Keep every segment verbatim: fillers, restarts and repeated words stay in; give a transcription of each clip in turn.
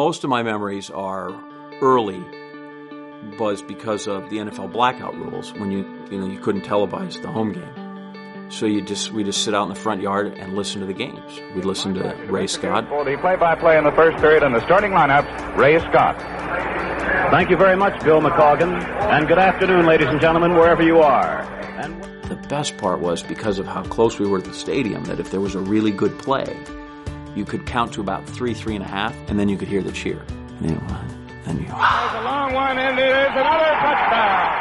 most of my memories are early, was because of the N F L blackout rules when you you know you couldn't televise the home game. So you just we just sit out in the front yard and listen to the games. We'd listen to Ray Scott. For the play-by-play in the first period and the starting lineup, Ray Scott. Thank you very much, Bill McColgan, and good afternoon, ladies and gentlemen, wherever you are. And the best part was because of how close we were to the stadium, that if there was a really good play, you could count to about three, three and a half, and then you could hear the cheer. And you, and you, There's a long one, and it is another touchdown.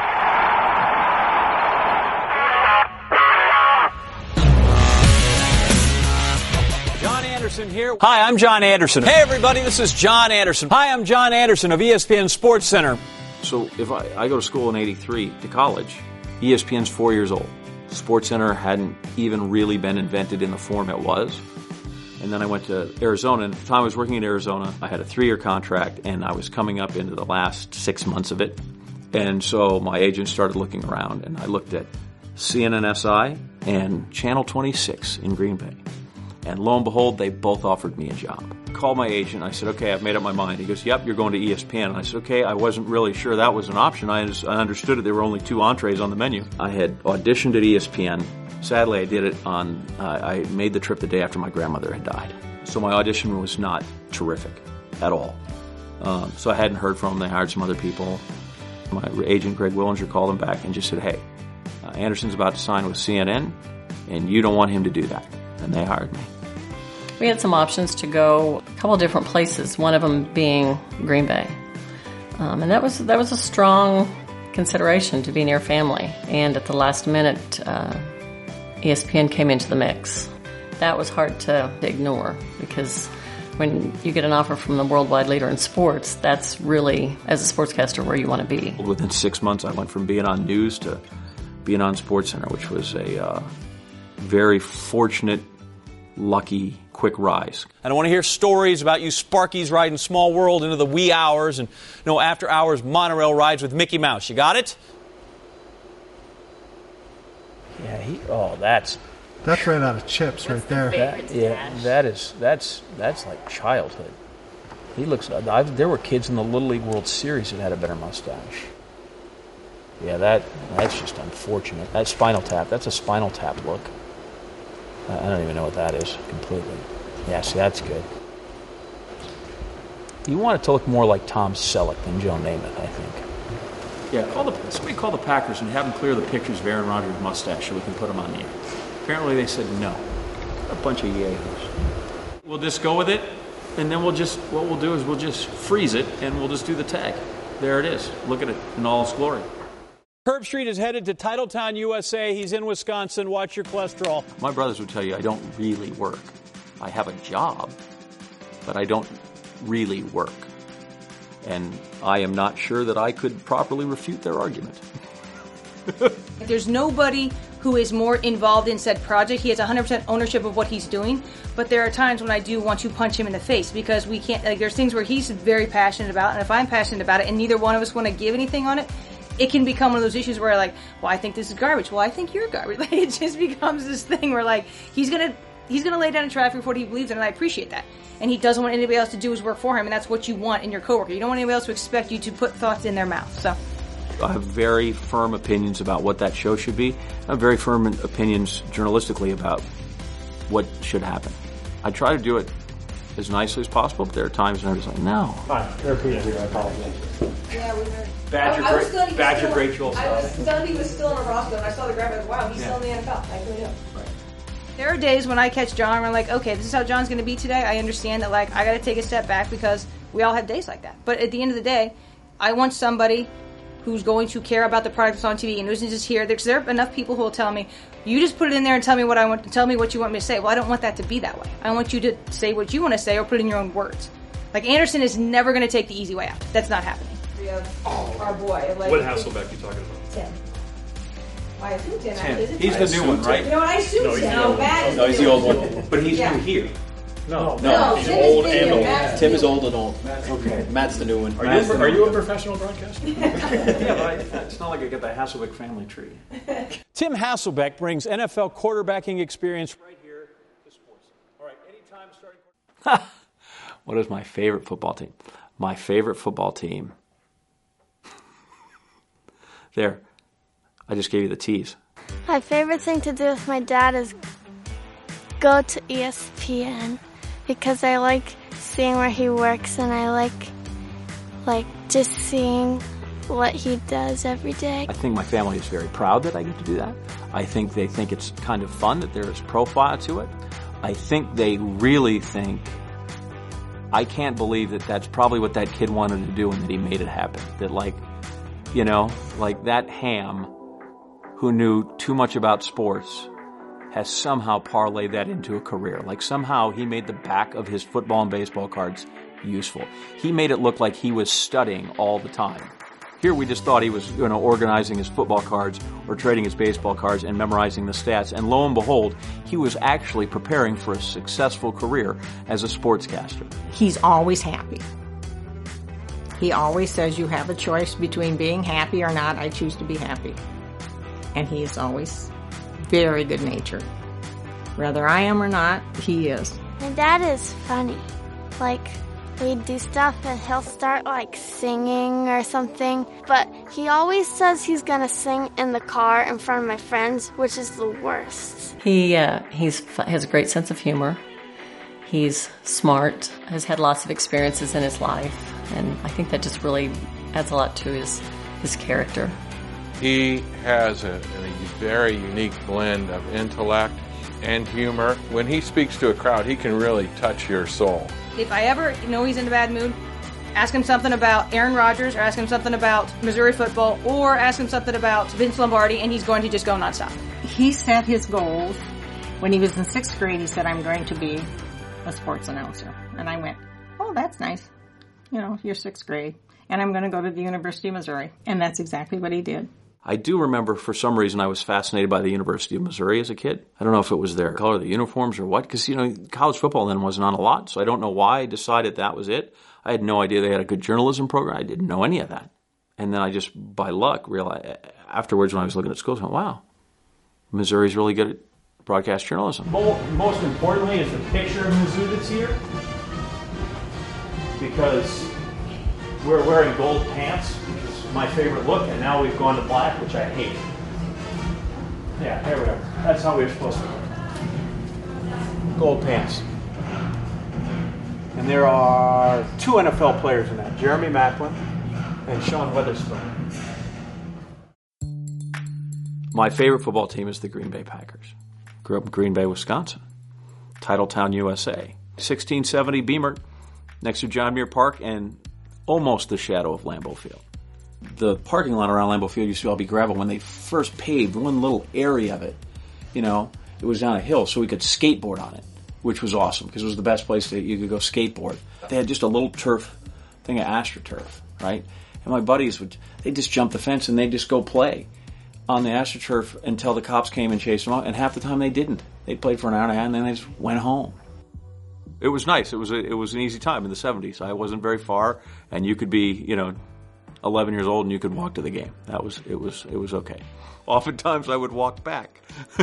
Anderson here. Hi, I'm John Anderson. Hey, everybody, this is John Anderson. Hi, I'm John Anderson of E S P N Sports Center. So if I, I go to school in eighty-three to college, E S P N's four years old. Sports Center hadn't even really been invented in the form it was. And then I went to Arizona, and at the time I was working in Arizona, I had a three-year contract, and I was coming up into the last six months of it. And so my agent started looking around, and I looked at C N N S I and Channel twenty-six in Green Bay. And lo and behold, they both offered me a job. I called my agent. I said, okay, I've made up my mind. He goes, yep, you're going to E S P N. And I said, okay, I wasn't really sure that was an option. I, I understood it. There were only two entrees on the menu. I had auditioned at E S P N. Sadly, I did it on, uh, I made the trip the day after my grandmother had died. So my audition was not terrific at all. Um, so I hadn't heard from them. They hired some other people. My agent, Greg Willinger, called them back and just said, hey, uh, Anderson's about to sign with C N N, and you don't want him to do that. And they hired me. We had some options to go a couple different places, one of them being Green Bay. Um, and that was that was a strong consideration to be near family. And at the last minute, uh, E S P N came into the mix. That was hard to ignore because when you get an offer from the worldwide leader in sports, that's really, as a sportscaster, where you want to be. Within six months, I went from being on news to being on SportsCenter, which was a uh, very fortunate, lucky, quick rise. And I want to hear stories about you Sparkies riding Small World into the wee hours and you know, after hours monorail rides with Mickey Mouse. You got it? Yeah, he, oh, that's... That's right out of Chips right there. That, yeah, that is, that's, that's like childhood. He looks, I've, there were kids in the Little League World Series that had a better mustache. Yeah, that, that's just unfortunate. That Spinal Tap, that's a Spinal Tap look. I don't even know what that is completely. Yeah, see, that's good. You want it to look more like Tom Selleck than Joe Namath, I think. Yeah, call the, somebody call the Packers and have them clear the pictures of Aaron Rodgers' mustache so we can put them on the air. Apparently they said no. A bunch of yahoos. We'll just go with it, and then we'll just, what we'll do is we'll just freeze it, and we'll just do the tag. There it is. Look at it in all its glory. Herb Street is headed to Titletown, U S A. He's in Wisconsin. Watch your cholesterol. My brothers would tell you I don't really work. I have a job, but I don't really work. And I am not sure that I could properly refute their argument. There's nobody who is more involved in said project. He has one hundred percent ownership of what he's doing, but there are times when I do want to punch him in the face because we can't, like, there's things where he's very passionate about, and if I'm passionate about it and neither one of us want to give anything on it, it can become one of those issues where, like, well, I think this is garbage. Well, I think you're garbage. Like, it just becomes this thing where, like, he's gonna he's gonna lay down in traffic for what he believes in, and I appreciate that. And he doesn't want anybody else to do his work for him, and that's what you want in your coworker. You don't want anybody else to expect you to put thoughts in their mouth. So, I have very firm opinions about what that show should be. I have very firm opinions journalistically about what should happen. I try to do it as nicely as possible, but there are times when I'm just like, no. Hi, they're Peter here. I apologize. yeah, we were. Badger, I, I was stunned he was Badger still, Great Joel I was stunned he was still in a roster, and I saw the graphic. Like, wow, he's Yeah. still in the N F L. I really do. Right. There are days when I catch John, and we're like, okay, this is how John's going to be today. I understand that, like, I got to take a step back because we all have days like that. But at the end of the day, I want somebody who's going to care about the product that's on T V and isn't just here. Because there are enough people who will tell me, you just put it in there and tell me what I want. Tell me what you want me to say. Well, I don't want that to be that way. I want you to say what you want to say or put it in your own words. Like, Anderson is never going to take the easy way out. That's not happening. We have our boy. Like, what Hasselbeck are you talking about? Tim. I assume Tim. Tim. Is it He's Tim? the new one, right? You know what? I assume No, he's Tim. the old Matt one. is No, the he's new the old one. one. But he's Yeah. new here. No, No, he's Tim is old big and and old. Matt's Tim new. is old and old. Okay. Matt's the new one. Are you, a, are you a professional broadcaster? Yeah, but I, it's not like I get the Hasselbeck family tree. Tim Hasselbeck brings N F L quarterbacking experience right here to sports. All right, anytime starting. What is my favorite football team? My favorite football team. There. I just gave you the tease. My favorite thing to do with my dad is go to E S P N because I like seeing where he works and I like like just seeing what he does every day. I think my family is very proud that I get to do that. I think they think it's kind of fun that there is profile to it. I think they really think, I can't believe that that's probably what that kid wanted to do and that he made it happen. That like, you know, like that ham who knew too much about sports has somehow parlayed that into a career. Like somehow he made the back of his football and baseball cards useful. He made it look like he was studying all the time. Here we just thought he was, you know, organizing his football cards or trading his baseball cards and memorizing the stats. And lo and behold, he was actually preparing for a successful career as a sportscaster. He's always happy. He always says you have a choice between being happy or not. I choose to be happy. And he is always very good-natured. Whether I am or not, he is. My dad is funny. Like, we do stuff and he'll start like singing or something, but he always says he's gonna sing in the car in front of my friends, which is the worst. He uh, he's has a great sense of humor. He's smart, has had lots of experiences in his life, and I think that just really adds a lot to his his character. He has a, a very unique blend of intellect and humor. When he speaks to a crowd, he can really touch your soul. If I ever know he's in a bad mood, ask him something about Aaron Rodgers, or ask him something about Missouri football, or ask him something about Vince Lombardi, and he's going to just go nonstop. He set his goals. When he was in sixth grade, he said, I'm going to be a sports announcer. And I went, oh, that's nice. You know, you're sixth grade. And I'm going to go to the University of Missouri. And that's exactly what he did. I do remember for some reason I was fascinated by the University of Missouri as a kid. I don't know if it was their color of the uniforms or what, because, you know, college football then wasn't on a lot, so I don't know why I decided that was it. I had no idea they had a good journalism program. I didn't know any of that. And then I just, by luck, realized, afterwards when I was looking at schools, I went, wow, Missouri's really good at broadcast journalism. Most importantly is the picture of Mizzou that's here, because we're wearing gold pants, which is my favorite look, and now we've gone to black, which I hate. Yeah, there we are. That's how we were supposed to look. Gold pants. And there are two N F L players in that, Jeremy Maclin and Sean Weatherspoon. My favorite football team is the Green Bay Packers. Grew up in Green Bay, Wisconsin. Titletown, U S A. sixteen seventy Beamer, next to John Muir Park, and almost the shadow of Lambeau Field. The parking lot around Lambeau Field used to all be gravel. When they first paved one little area of it, you know, it was down a hill, so we could skateboard on it, which was awesome because it was the best place that you could go skateboard. They had just a little turf thing of AstroTurf, right? And my buddies would, they'd just jump the fence and they'd just go play on the AstroTurf until the cops came and chased them out, and half the time they didn't. They played for an hour and a half and then they just went home. It was nice. It was a, it was an easy time in the seventies. I wasn't very far, and you could be, you know, eleven years old and you could walk to the game. That was it was it was okay. Oftentimes I would walk back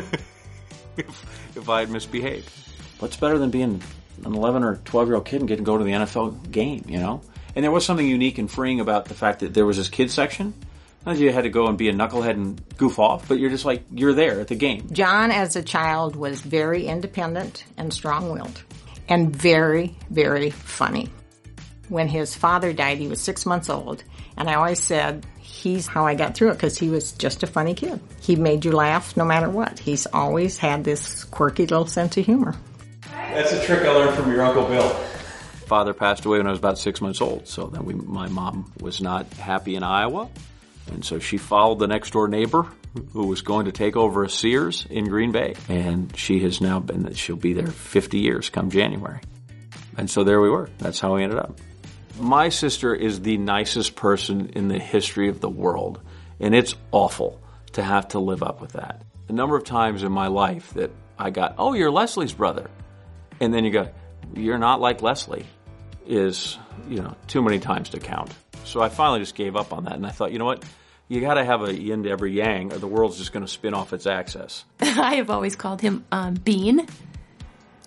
if if I had misbehaved. What's better than being an eleven or twelve year old kid and getting to go to the N F L game, you know? And there was something unique and freeing about the fact that there was this kids section. Not that you had to go and be a knucklehead and goof off, but you're just like, you're there at the game. John, as a child, was very independent and strong-willed and very, very funny. When his father died, he was six months old, and I always said, he's how I got through it, because he was just a funny kid. He made you laugh no matter what. He's always had this quirky little sense of humor. That's a trick I learned from your Uncle Bill. Father passed away when I was about six months old, so then we, my mom was not happy in Iowa, and so she followed the next door neighbor who was going to take over a Sears in Green Bay, and she has now been, she'll be there fifty years come January. And so there we were. That's how we ended up. My sister is the nicest person in the history of the world, and it's awful to have to live up with that. The number of times in my life that I got, oh, you're Leslie's brother, and then you go, you're not like Leslie, is, you know, too many times to count. So I finally just gave up on that, and I thought, you know what, you got to have a yin to every yang, or the world's just going to spin off its axis. I have always called him um, Bean,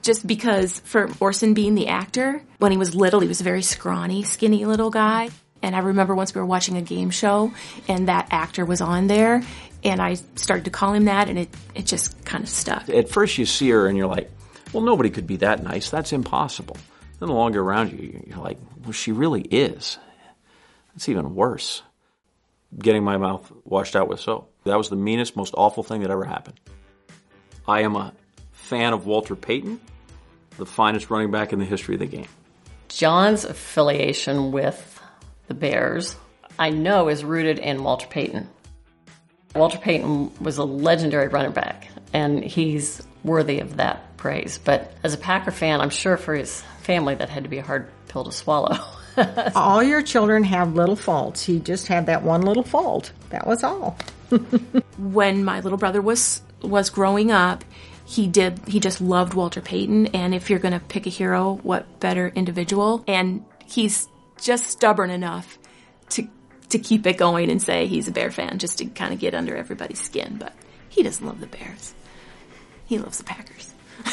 just because for Orson being the actor, when he was little, he was a very scrawny, skinny little guy. And I remember once we were watching a game show and that actor was on there and I started to call him that and it, it just kind of stuck. At first you see her and you're like, well, nobody could be that nice. That's impossible. Then the longer around you, you're like, well, she really is. That's even worse. Getting my mouth washed out with soap. That was the meanest, most awful thing that ever happened. I am a fan of Walter Payton, the finest running back in the history of the game. John's affiliation with the Bears, I know, is rooted in Walter Payton. Walter Payton was a legendary running back, and he's worthy of that praise. But as a Packer fan, I'm sure for his family that had to be a hard pill to swallow. All your children have little faults. He just had that one little fault. That was all. When my little brother was was growing up, he did he just loved Walter Payton, and if you're going to pick a hero, what better individual? And he's just stubborn enough to to keep it going and say he's a Bear fan, just to kind of get under everybody's skin. But he doesn't love the Bears. He loves the Packers.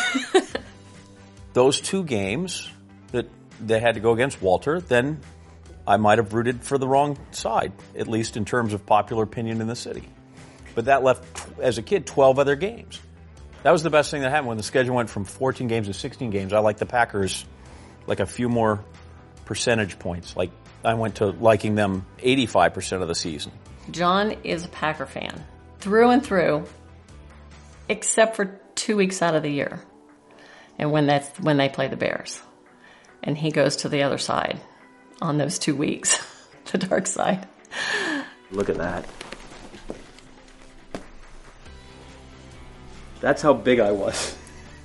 Those two games that they had to go against Walter, then I might have rooted for the wrong side, at least in terms of popular opinion in the city. But that left, as a kid, twelve other games. That was the best thing that happened when the schedule went from fourteen games to sixteen games. I liked the Packers like a few more percentage points. Like I went to liking them eighty-five percent of the season. John is a Packer fan through and through, except for two weeks out of the year. And when that's when they play the Bears. And he goes to the other side on those two weeks, the dark side. Look at that. That's how big I was.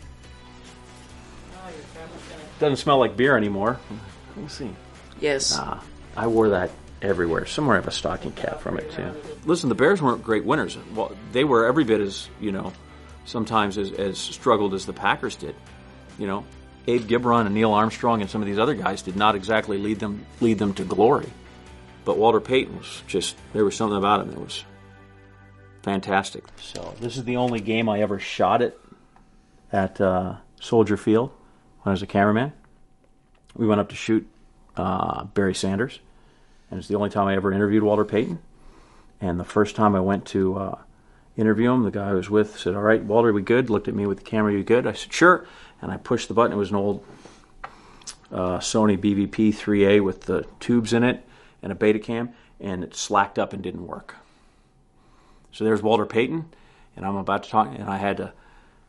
Doesn't smell like beer anymore. Let me see. Yes. Nah, I wore that everywhere. Somewhere I have a stocking cap from it too. Listen, the Bears weren't great winners. Well, they were every bit as, you know, sometimes as, as struggled as the Packers did. You know, Abe Gibron and Neil Armstrong and some of these other guys did not exactly lead them lead them to glory. But Walter Payton was just, there was something about him that was fantastic. So this is the only game I ever shot at at uh, Soldier Field when I was a cameraman. We went up to shoot uh, Barry Sanders, and it's the only time I ever interviewed Walter Payton. And the first time I went to uh, interview him, the guy I was with said, "All right, Walter, are we good?" Looked at me with the camera, "You good?" I said, "Sure." And I pushed the button. It was an old uh, Sony B V P three A with the tubes in it and a Betacam, and it slacked up and didn't work. So there's Walter Payton, and I'm about to talk, and I had to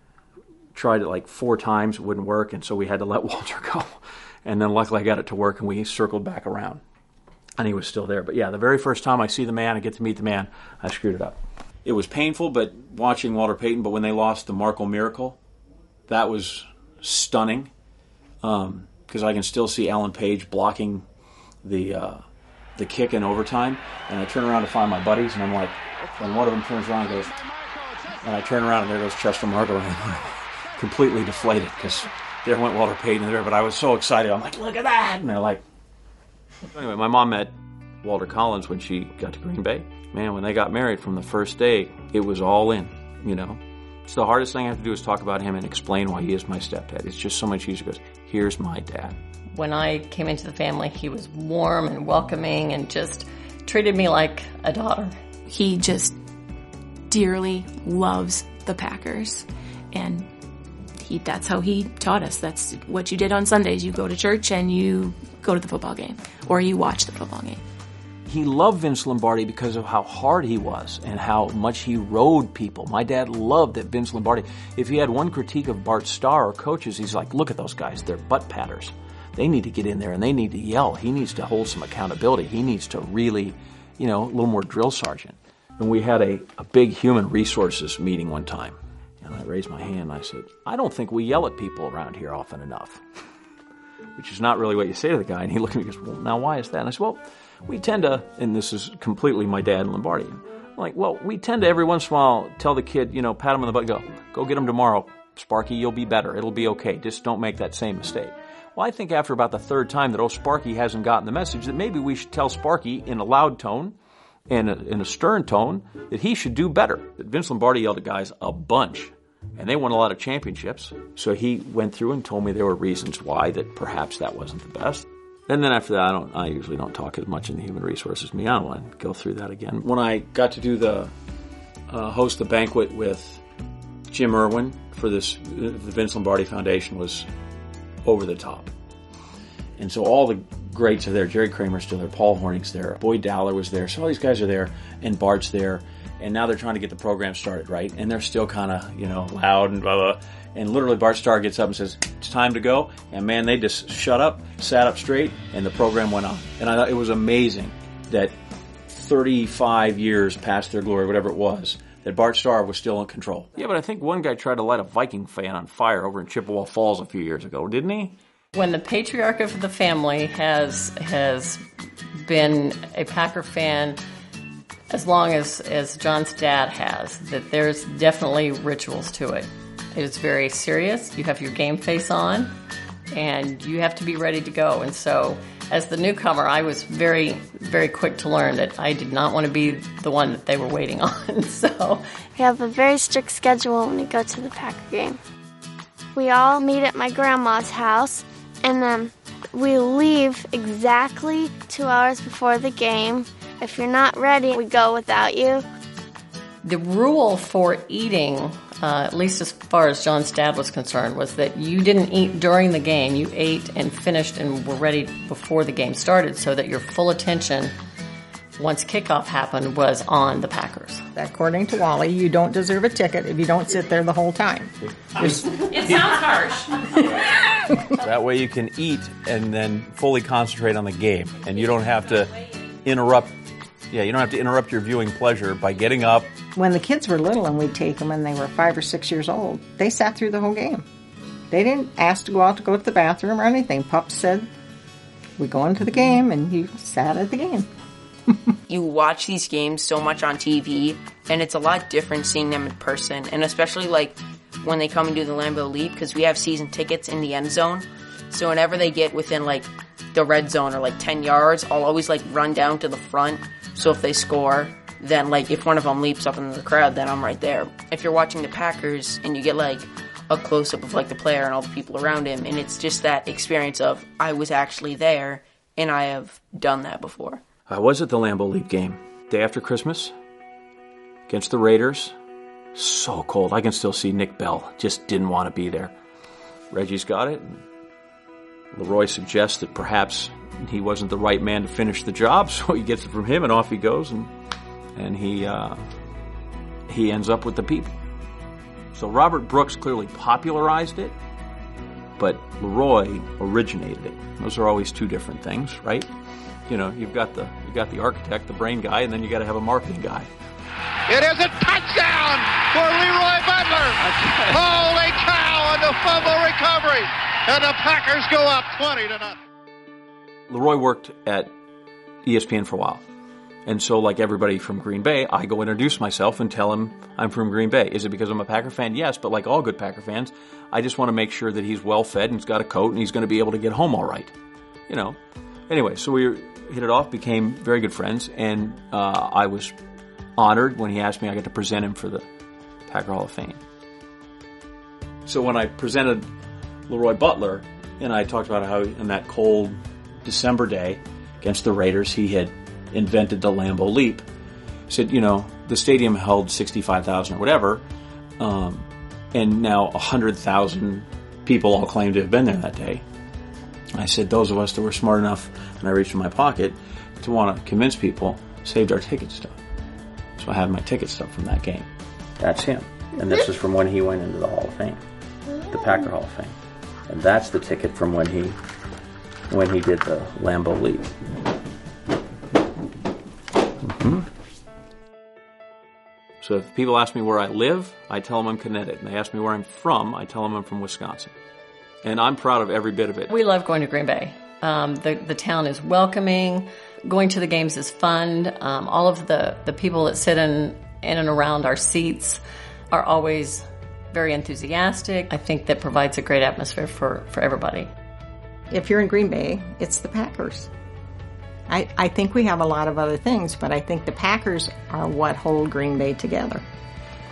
try it like four times, it wouldn't work, and so we had to let Walter go. And then luckily I got it to work, and we circled back around, and he was still there. But yeah, the very first time I see the man, I get to meet the man, I screwed it up. It was painful, but watching Walter Payton, but when they lost the Marco Miracle, that was stunning, because um, I can still see Alan Page blocking the uh, the kick in overtime, and I turn around to find my buddies, and I'm like, and one of them turns around and goes, and I turn around and there goes Chester Marco, and I'm completely deflated because there went Walter Payton there, but I was so excited. I'm like, look at that, and they're like. Anyway, my mom met Walter Collins when she got to Green Bay. Man, when they got married from the first day, it was all in, you know. It's the hardest thing I have to do is talk about him and explain why he is my stepdad. It's just so much easier. Goes, here's my dad. When I came into the family, he was warm and welcoming and just treated me like a daughter. He just dearly loves the Packers, and he that's how he taught us. That's what you did on Sundays. You go to church and you go to the football game, or you watch the football game. He loved Vince Lombardi because of how hard he was and how much he rode people. My dad loved that Vince Lombardi. If he had one critique of Bart Starr or coaches, he's like, look at those guys. They're butt patters. They need to get in there and they need to yell. He needs to hold some accountability. He needs to really, you know, a little more drill sergeant. And we had a, a big human resources meeting one time. And I raised my hand and I said, I don't think we yell at people around here often enough. Which is not really what you say to the guy. And he looked at me and goes, well, now why is that? And I said, well, we tend to, and this is completely my dad and Lombardi, I'm like, well, we tend to every once in a while tell the kid, you know, pat him on the butt, go, go get him tomorrow, Sparky, you'll be better, it'll be okay, just don't make that same mistake. Well, I think after about the third time that, oh, Sparky hasn't gotten the message, that maybe we should tell Sparky in a loud tone and a, in a stern tone that he should do better. That Vince Lombardi yelled at guys a bunch, And they won a lot of championships. So he went through and told me there were reasons why that perhaps that wasn't the best. And then after that, I don't. I usually don't talk as much in the human resources me. I don't want to go through that again. When I got to do the uh, host the banquet with Jim Irwin for this, the Vince Lombardi Foundation was over the top. And so all the greats are there. Jerry Kramer's still there. Paul Horning's there. Boyd Dowler was there. So all these guys are there, and Bart's there. And now they're trying to get the program started, right? And they're still kind of, you know, loud and blah, blah. And literally Bart Starr gets up and says, it's time to go. And man, they just shut up, sat up straight, and the program went on. And I thought it was amazing that thirty-five years past their glory, whatever it was, that Bart Starr was still in control. Yeah, but I think one guy tried to light a Viking fan on fire over in Chippewa Falls a few years ago, didn't he? When the patriarch of the family has has been a Packer fan as long as, as John's dad has, that there's definitely rituals to it. It is very serious. You have your game face on, and you have to be ready to go. And so, as the newcomer, I was very, very quick to learn that I did not want to be the one that they were waiting on. So we have a very strict schedule when we go to the Packer game. We all meet at my grandma's house, and then we leave exactly two hours before the game. If you're not ready, we go without you. The rule for eating, uh, at least as far as John's dad was concerned, was that you didn't eat during the game. You ate and finished and were ready before the game started so that your full attention, once kickoff happened, was on the Packers. According to Wally, you don't deserve a ticket if you don't sit there the whole time. It sounds harsh. That way you can eat and then fully concentrate on the game, and you don't have to interrupt. Yeah, you don't have to interrupt your viewing pleasure by getting up. When the kids were little and we'd take them and they were five or six years old, they sat through the whole game. They didn't ask to go out to go to the bathroom or anything. Pup said, we go into the game, and you sat at the game. You watch these games so much on T V, and it's a lot different seeing them in person, and especially like when they come and do the Lambeau Leap, because we have season tickets in the end zone. So whenever they get within like the red zone or like ten yards, I'll always like run down to the front. So if they score, then like if one of them leaps up into the crowd, then I'm right there. If you're watching the Packers and you get like a close-up of like the player and all the people around him, and it's just that experience of I was actually there and I have done that before. I was at the Lambeau Leap game, day after Christmas, against the Raiders. So cold. I can still see Nick Bell. Just didn't want to be there. Reggie's got it. And Leroy suggests that perhaps he wasn't the right man to finish the job, so he gets it from him, and off he goes, and and he uh, he ends up with the people. So Robert Brooks clearly popularized it, but Leroy originated it. Those are always two different things, right? You know, you've got the you got the architect, the brain guy, and then you got to have a marketing guy. It is a touchdown for Leroy Butler. Holy cow! And the fumble recovery, and the Packers go up twenty to nothing. Leroy worked at E S P N for a while. And so, like everybody from Green Bay, I go introduce myself and tell him I'm from Green Bay. Is it because I'm a Packer fan? Yes, but like all good Packer fans, I just want to make sure that he's well fed and he's got a coat and he's going to be able to get home all right. You know. Anyway, so we hit it off, became very good friends, and uh, I was honored when he asked me I got to present him for the Packer Hall of Fame. So when I presented Leroy Butler, and I talked about how in that cold December day against the Raiders, he had invented the Lambeau Leap. I said, you know, the stadium held sixty-five thousand or whatever, um, and now one hundred thousand people all claim to have been there that day. I said, those of us that were smart enough, and I reached in my pocket, to want to convince people, saved our ticket stub. So I have my ticket stub from that game. That's him. And this is from when he went into the Hall of Fame, the Packer Hall of Fame. And that's the ticket from when he when he did the Lambeau Leap. Mm-hmm. So if people ask me where I live, I tell them I'm Connecticut. And they ask me where I'm from, I tell them I'm from Wisconsin. And I'm proud of every bit of it. We love going to Green Bay. Um, the, the town is welcoming. Going to the games is fun. Um, all of the, the people that sit in, in and around our seats are always very enthusiastic. I think that provides a great atmosphere for, for everybody. If you're in Green Bay, it's the Packers. I, I think we have a lot of other things, but I think the Packers are what hold Green Bay together.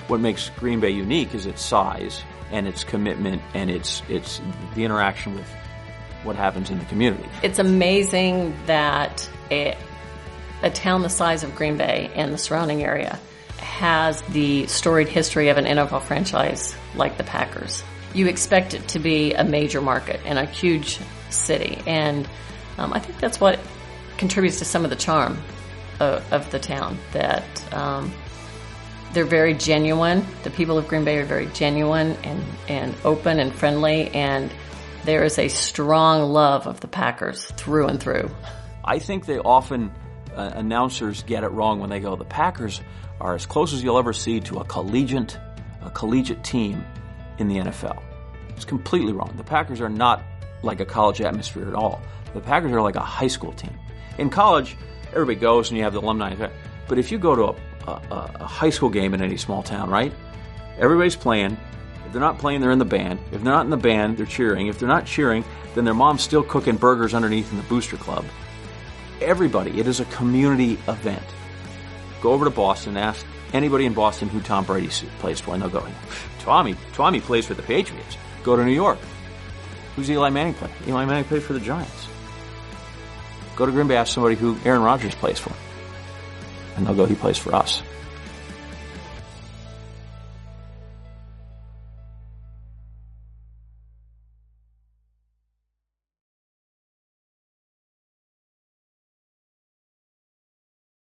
what makes Green Bay unique is its size and its commitment and its its the interaction with what happens in the community. It's amazing that a, a town the size of Green Bay and the surrounding area has the storied history of an N F L franchise like the Packers. You expect it to be a major market and a huge city, and um, I think that's what contributes to some of the charm of, of the town, that um, they're very genuine. The people of Green Bay are very genuine and, and open and friendly, and there is a strong love of the Packers through and through. I think they often, uh, announcers get it wrong when they go, the Packers are as close as you'll ever see to a collegiate, a collegiate team in the N F L. It's completely wrong. The Packers are not like a college atmosphere at all. The Packers are like a high school team. In college, everybody goes and you have the alumni. But if you go to a, a, a high school game in any small town, right? Everybody's playing. If they're not playing, they're in the band. If they're not in the band, they're cheering. If they're not cheering, then their mom's still cooking burgers underneath in the booster club. Everybody. It is a community event. Go over to Boston, ask anybody in Boston who Tom Brady plays for, and they'll go, Tommy, Tommy plays for the Patriots. Go to New York. Who's Eli Manning play? Eli Manning plays for the Giants. Go to Green Bay, ask somebody who Aaron Rodgers plays for. And they'll go, he plays for us.